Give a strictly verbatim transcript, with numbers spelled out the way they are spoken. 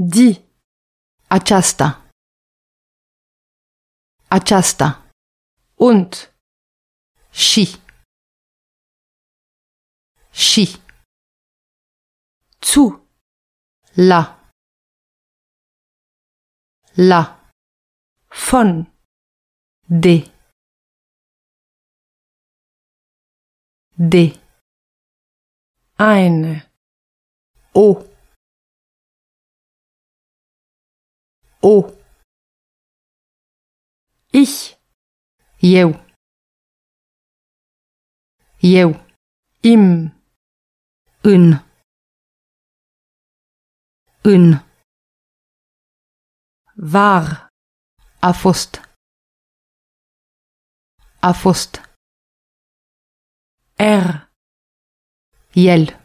Di. Aceasta. Aceasta. Und. Și. Și. Zu. La. La. Von. De. De. Eine. O. O. Ich. Eu. Eu. Im. În. În. War. A fost. A fost. Er. El.